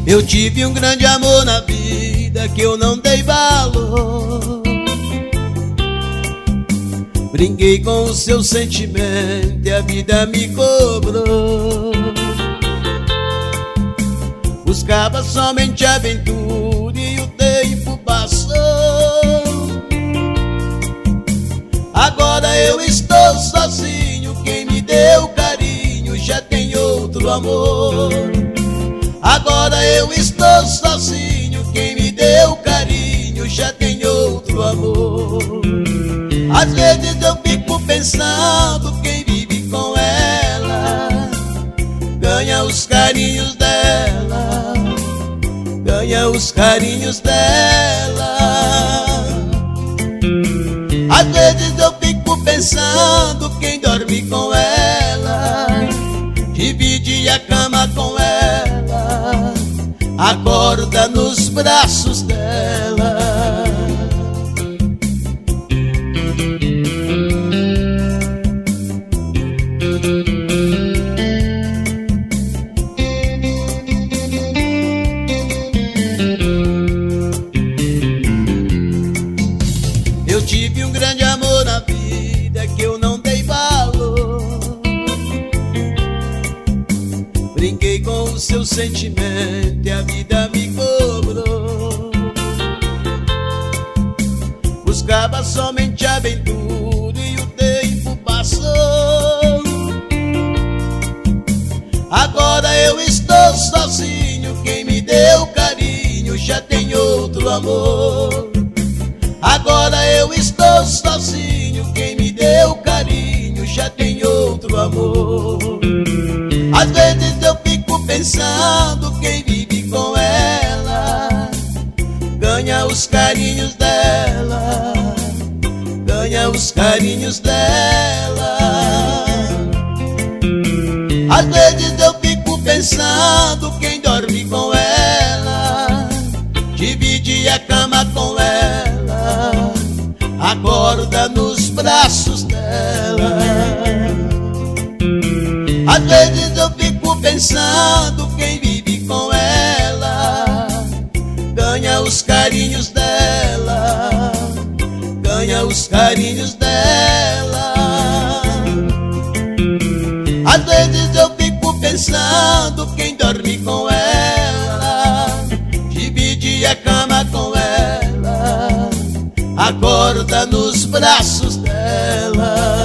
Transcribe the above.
Eu tive um grande amor na vida que eu não dei valor. Brinquei com o seu sentimento e a vida me cobrou. Buscava somente aventura e o tempo passou. Agora eu estou sozinho, quem me deu carinho já tem outro amor. Agora eu estou sozinho, quem me deu carinho já tem outro amor. Às vezes eu fico pensando, quem vive com ela ganha os carinhos dela, ganha os carinhos dela. Às vezes eu fico pensando, quem dorme com ela divide a cama com ela, acorda nos braços dela. Eu tive um grande amor na vida que eu não dei valor. Brinquei com o seu sentimento e a vida me cobrou. Buscava somente aventura e o tempo passou. Agora eu estou sozinho, quem me deu carinho já tem outro amor. Agora eu estou sozinho, quem me deu carinho já tem outro amor. Às vezes eu fico pensando, quem vive com ela ganha os carinhos dela, ganha os carinhos dela. Às vezes eu fico pensando, quem dorme com ela divide a cama com ela, acorda nos braços dela. Às vezes eu fico pensando, quem vive com ela ganha os carinhos dela, ganha os carinhos dela. Às vezes eu fico pensando, quem dorme com ela divide a cama com ela, acorda nos braços dela.